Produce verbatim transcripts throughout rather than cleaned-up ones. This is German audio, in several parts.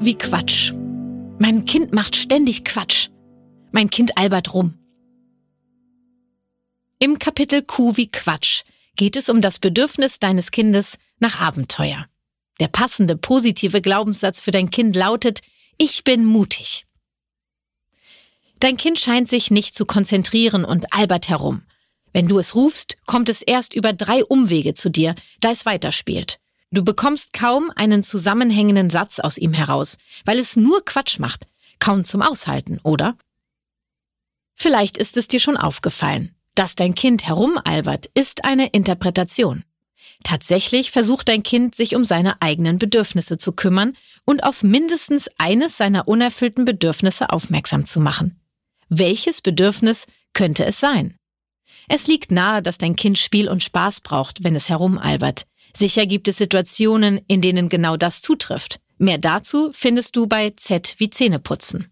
wie Quatsch. Mein Kind macht ständig Quatsch. Mein Kind albert rum. Im Kapitel Kuh wie Quatsch geht es um das Bedürfnis deines Kindes nach Abenteuer. Der passende positive Glaubenssatz für dein Kind lautet: Ich bin mutig. Dein Kind scheint sich nicht zu konzentrieren und albert herum. Wenn du es rufst, kommt es erst über drei Umwege zu dir, da es weiterspielt. Du bekommst kaum einen zusammenhängenden Satz aus ihm heraus, weil es nur Quatsch macht. Kaum zum Aushalten, oder? Vielleicht ist es dir schon aufgefallen. Dass dein Kind herumalbert, ist eine Interpretation. Tatsächlich versucht dein Kind, sich um seine eigenen Bedürfnisse zu kümmern und auf mindestens eines seiner unerfüllten Bedürfnisse aufmerksam zu machen. Welches Bedürfnis könnte es sein? Es liegt nahe, dass dein Kind Spiel und Spaß braucht, wenn es herumalbert. Sicher gibt es Situationen, in denen genau das zutrifft. Mehr dazu findest du bei Z wie Zähneputzen.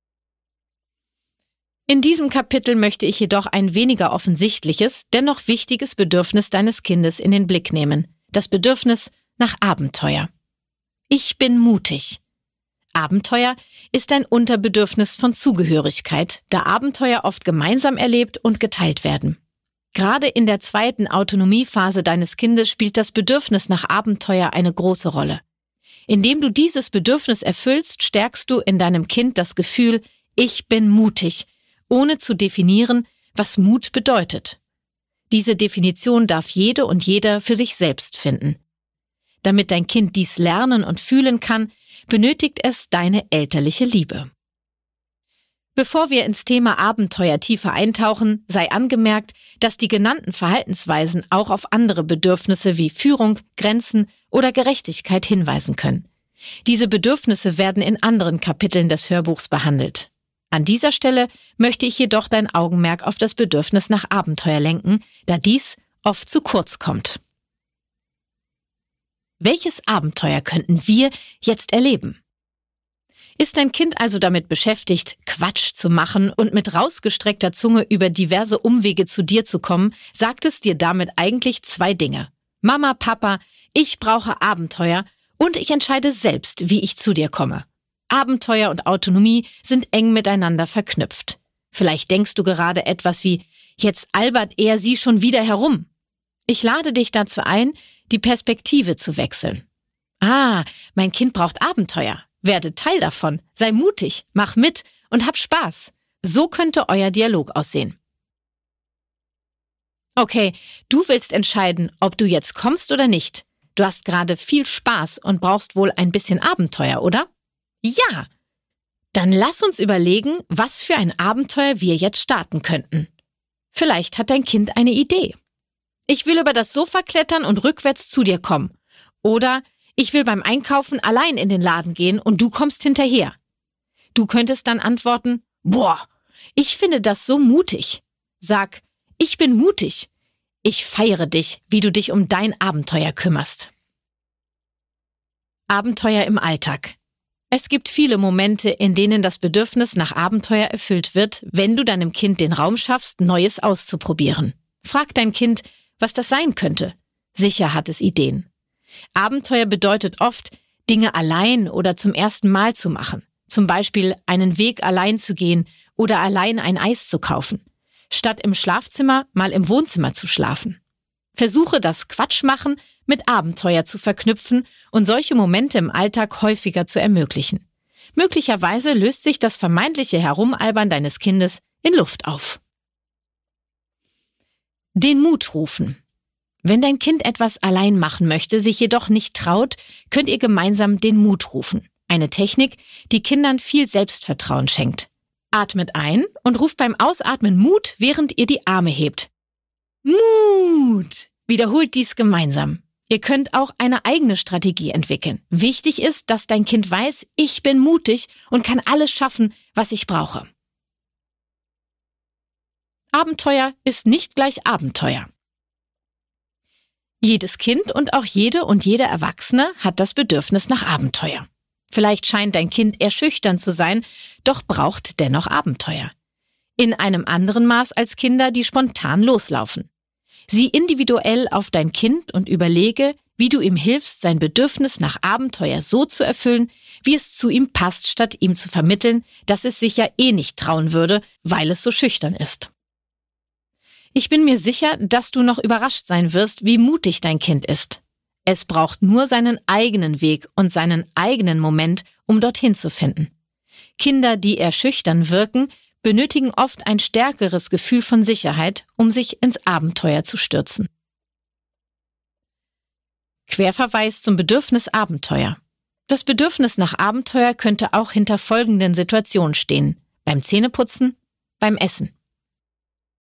In diesem Kapitel möchte ich jedoch ein weniger offensichtliches, dennoch wichtiges Bedürfnis deines Kindes in den Blick nehmen. Das Bedürfnis nach Abenteuer. Ich bin mutig. Abenteuer ist ein Unterbedürfnis von Zugehörigkeit, da Abenteuer oft gemeinsam erlebt und geteilt werden. Gerade in der zweiten Autonomiephase deines Kindes spielt das Bedürfnis nach Abenteuer eine große Rolle. Indem du dieses Bedürfnis erfüllst, stärkst du in deinem Kind das Gefühl, ich bin mutig, ohne zu definieren, was Mut bedeutet. Diese Definition darf jede und jeder für sich selbst finden. Damit dein Kind dies lernen und fühlen kann, benötigt es deine elterliche Liebe. Bevor wir ins Thema Abenteuer tiefer eintauchen, sei angemerkt, dass die genannten Verhaltensweisen auch auf andere Bedürfnisse wie Führung, Grenzen oder Gerechtigkeit hinweisen können. Diese Bedürfnisse werden in anderen Kapiteln des Hörbuchs behandelt. An dieser Stelle möchte ich jedoch dein Augenmerk auf das Bedürfnis nach Abenteuer lenken, da dies oft zu kurz kommt. Welches Abenteuer könnten wir jetzt erleben? Ist dein Kind also damit beschäftigt, Quatsch zu machen und mit rausgestreckter Zunge über diverse Umwege zu dir zu kommen, sagt es dir damit eigentlich zwei Dinge. Mama, Papa, ich brauche Abenteuer und ich entscheide selbst, wie ich zu dir komme. Abenteuer und Autonomie sind eng miteinander verknüpft. Vielleicht denkst du gerade etwas wie, jetzt albert er sie schon wieder herum. Ich lade dich dazu ein, die Perspektive zu wechseln. Ah, mein Kind braucht Abenteuer. Werde Teil davon, sei mutig, mach mit und hab Spaß. So könnte euer Dialog aussehen. Okay, du willst entscheiden, ob du jetzt kommst oder nicht. Du hast gerade viel Spaß und brauchst wohl ein bisschen Abenteuer, oder? Ja! Dann lass uns überlegen, was für ein Abenteuer wir jetzt starten könnten. Vielleicht hat dein Kind eine Idee. Ich will über das Sofa klettern und rückwärts zu dir kommen. Oder ich will beim Einkaufen allein in den Laden gehen und du kommst hinterher. Du könntest dann antworten, boah, ich finde das so mutig. Sag, ich bin mutig. Ich feiere dich, wie du dich um dein Abenteuer kümmerst. Abenteuer im Alltag. Es gibt viele Momente, in denen das Bedürfnis nach Abenteuer erfüllt wird, wenn du deinem Kind den Raum schaffst, Neues auszuprobieren. Frag dein Kind, was das sein könnte. Sicher hat es Ideen. Abenteuer bedeutet oft, Dinge allein oder zum ersten Mal zu machen. Zum Beispiel einen Weg allein zu gehen oder allein ein Eis zu kaufen. Statt im Schlafzimmer mal im Wohnzimmer zu schlafen. Versuche das Quatschmachen mit Abenteuer zu verknüpfen und solche Momente im Alltag häufiger zu ermöglichen. Möglicherweise löst sich das vermeintliche Herumalbern deines Kindes in Luft auf. Den Mut rufen. Wenn dein Kind etwas allein machen möchte, sich jedoch nicht traut, könnt ihr gemeinsam den Mut rufen. Eine Technik, die Kindern viel Selbstvertrauen schenkt. Atmet ein und ruft beim Ausatmen Mut, während ihr die Arme hebt. Mut! Wiederholt dies gemeinsam. Ihr könnt auch eine eigene Strategie entwickeln. Wichtig ist, dass dein Kind weiß, ich bin mutig und kann alles schaffen, was ich brauche. Abenteuer ist nicht gleich Abenteuer. Jedes Kind und auch jede und jeder Erwachsene hat das Bedürfnis nach Abenteuer. Vielleicht scheint dein Kind eher schüchtern zu sein, doch braucht dennoch Abenteuer. In einem anderen Maß als Kinder, die spontan loslaufen. Sieh individuell auf dein Kind und überlege, wie du ihm hilfst, sein Bedürfnis nach Abenteuer so zu erfüllen, wie es zu ihm passt, statt ihm zu vermitteln, dass es sich ja eh nicht trauen würde, weil es so schüchtern ist. Ich bin mir sicher, dass du noch überrascht sein wirst, wie mutig dein Kind ist. Es braucht nur seinen eigenen Weg und seinen eigenen Moment, um dorthin zu finden. Kinder, die eher schüchtern wirken, benötigen oft ein stärkeres Gefühl von Sicherheit, um sich ins Abenteuer zu stürzen. Querverweis zum Bedürfnis Abenteuer. Das Bedürfnis nach Abenteuer könnte auch hinter folgenden Situationen stehen: beim Zähneputzen, beim Essen.